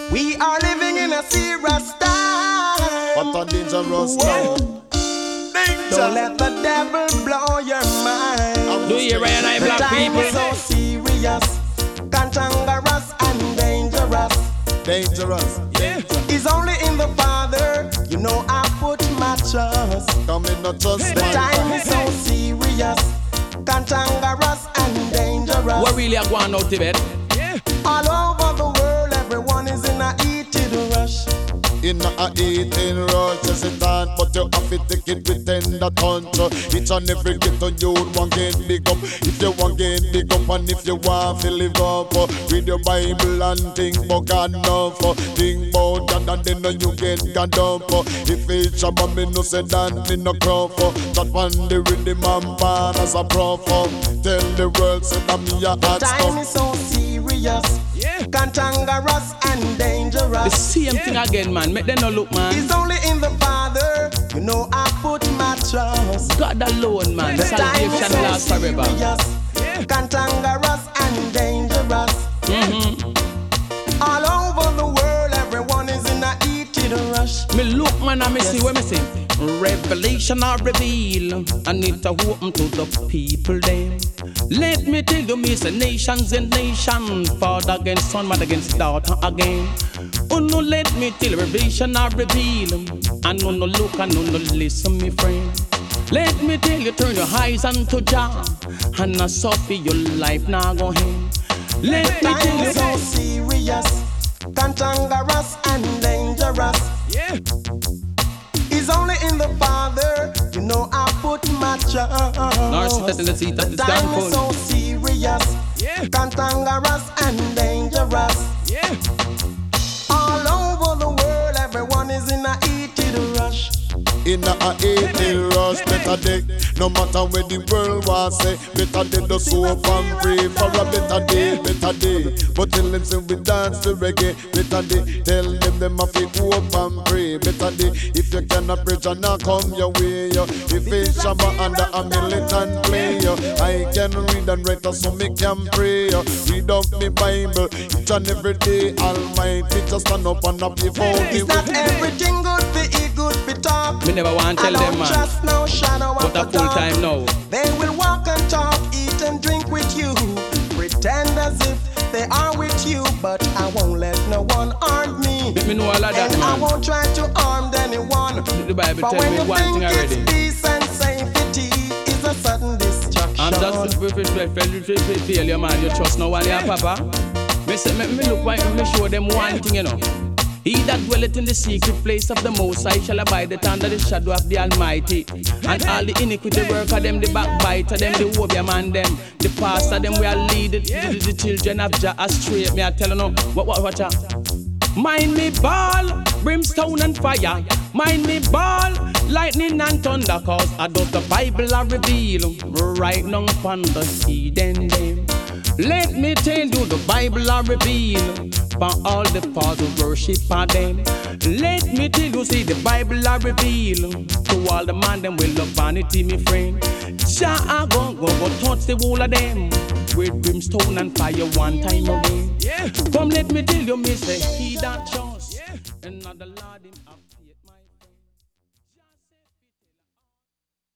We are living in a serious time. What a dangerous time. Don't let the devil blow your mind. Do you hear I black people? The time is so serious, cantankerous and dangerous. Dangerous. Yeah. It's only in the Father, you know I put my trust. Come in, not just The time is so serious, cantankerous and dangerous. What really are going out to bed? Yeah. All over the world, everyone is in a heated rush. In a eating rush, just sit down, but you have to take it with tender touch. Each and every ghetto you want get big up. If you want get big up and if you want to live up, read your Bible and think about God enough. Think about God and then you get God up. If it's a bomb, me no say that me no crop. That one the rhythm and bar as a prof. Tell the world say that me a hot Time is stuff. so serious, Yeah. cantankerous and dangerous. The same thing again, man. Make them no look, man. It's only in the Father, you know I put my trust. God alone, man. The time is Salvation so lasts forever. serious, cantankerous and dangerous. All over the world, everyone is in a heated rush. Me look, man, and me see what me see. Revelation or reveal, I need to open to the people then. Let me tell you, me say nations and nation, father against son, mother against daughter again. Oh no, let me tell you, revelation or reveal, I no look, I no listen, me friend. Let me tell you, turn your eyes unto Jah, and not suffer your life now go ahead. Let me Time tell is so you, serious, cantankerous and dangerous. yeah. It's only in the Father, you know I put my trust. Nor sit in the seat that The is time is down so serious, Yeah. cantankerous and dangerous. Yeah. All over the world, everyone is in a heated rush. In a eating rush, better day. No matter where the world was say, better day the soap and pray for a better day, better day. But tell them say we dance to reggae, better day. Tell them have to go up and pray, better day. If you cannot preach and not come your way, yo. If it's Shabba under a militant play, yo. I can read and write so me can pray, yo. Read up me Bible each and every day. Almighty just stand up and up your phone. It's not everything good for eat, good for talk. Me never want to I tell them, don't man. trust no shadow But of a a full dog. time now. They will walk and talk, eat and drink with you, pretend as if they are with you, but I won't let no one harm me. Me know all of that, And I man. won't try to harm anyone. The Bible But tell when me you one think thing already. it's peace and safety, is a sudden destruction. I'm just failure, man. You trust no one, yeah, Papa. Me say, me look why me show them one thing, you know. He that dwelleth in the secret place of the Most High shall abide under the shadow of the Almighty. And all the iniquity work of them, the backbiter them, the obeah man them, the pastor them, we are leading the children of Jah astray. Me I tell you no, what ya? Mind me ball, brimstone and fire. Mind me ball, lightning and thunder. Cause I does the Bible I reveal right now upon the hidden them. Let me tell you the Bible I reveal for all the false worship of them. Let me tell you, see the Bible I reveal to all the man them will love vanity, me friend. Jah I go touch the whole of them with brimstone and fire one time again. Come let me tell you, me say he that chose another life.